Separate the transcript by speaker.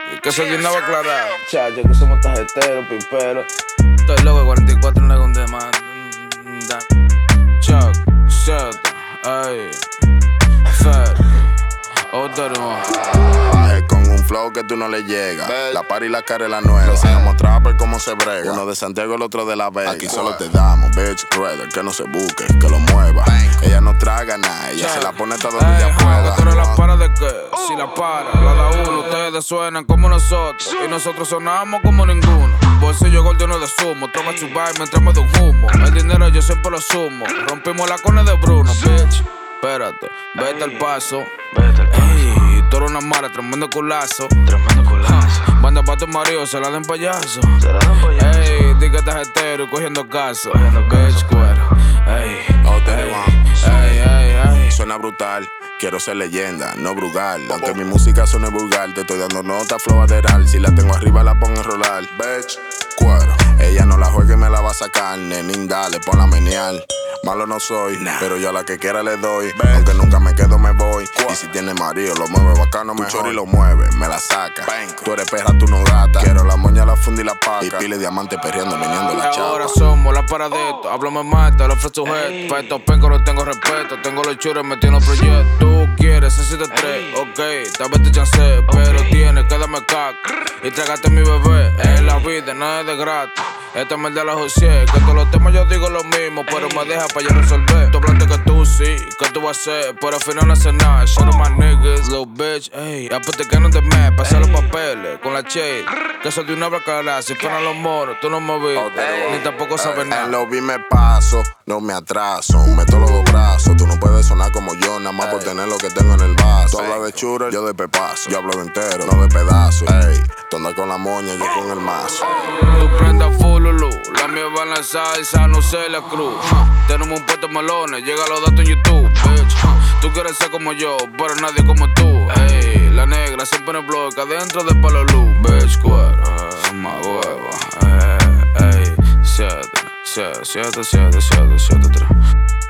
Speaker 1: Que se dio una va a aclarar. Chacho, que somos tarjeteros, piperos. Estoy loco, 44 no con demanda. Chuck, shut, ay, fat, otro.
Speaker 2: Bajé con un flow que tú no le llegas. La par y la cara es la nueva. Seamos trapper como se brega. Uno de Santiago, el otro de La Vega. Aquí solo te damos, bitch, brother, que no se busque, que lo mueva. Ella no traga nada, ella se la pone hasta donde ella pueda.
Speaker 1: ¿Tú eres la para de qué? Si la para, la da uno, ustedes suenan como nosotros. Y nosotros sonamos como ninguno. Bolsillo gordo no de sumo, toma su vibe mientras me doy un humo. El dinero yo siempre lo sumo. Rompimos la cone de Bruno, bitch. Espérate, vete al paso. Ey, tú eres una mara, tremendo culazo. Banda pa' tu marido, se la den payaso. Ey, di que estás hetero y cogiendo caso. Bitch, cuero. Ey, ey.
Speaker 2: Suena brutal. Quiero ser leyenda, no brugal. Aunque mi música suene vulgar, te estoy dando nota flow aderal. Si la tengo arriba la pongo en rolar. Bitch, cuero. Ella no la juega y me la va a sacar. Nenín, dale, ponla a menear. Malo no soy, pero yo a la que quiera le doy. Aunque nunca me quedo, me voy. Y si tiene marido, lo mueve bacano, mejor y lo mueve, me la saca. Tú eres perra, tú no gata. Quiero la moña, la funda y la paca. Y pile diamante perreando, viniendo la chapa.
Speaker 1: Ahora somos la paradito. Hablo me mata, lo ofrezco sujeto. Pa' estos pencos no tengo respeto. Tengo los churros metiendo proyectos. Tú quieres, necesitas tres, ok, tal vez te chancé. Pero tienes que darme caca y trágate mi bebé. En la vida nada es de gratis. Esta es de la José, que todos los temas yo digo lo mismo, pero me deja pa' yo resolver. Tú hablaste que tú sí, que tú vas a hacer, pero al final no haces nada. Shout out my niggas, little bitch, ey. Aparte que no te me pasar los papeles con la shade. Que soy de una bacala, si fueran los moros, tú no me ves, ni tampoco sabes nada.
Speaker 2: En lo vi me paso, no me atraso, meto los dos brazos. Tú no puedes sonar como yo, nada más por tener lo que tengo en el vaso. Tú hablas de churro, yo de pepazo. Yo hablo de entero, no de pedazos. Ey, tú andas con la moña, yo con el mazo.
Speaker 1: Tú prendas full lulu, la mía va en la salsa, no sé la cruz. Tenemos un puesto de melones, llega los datos en YouTube, bitch. Tú quieres ser como yo, pero nadie como tú. Ey, la negra siempre en el bloque, adentro de palo luz, bitch, cuero, más hueva. Ey, 7, 7, 7, 7, 7, 7, 3.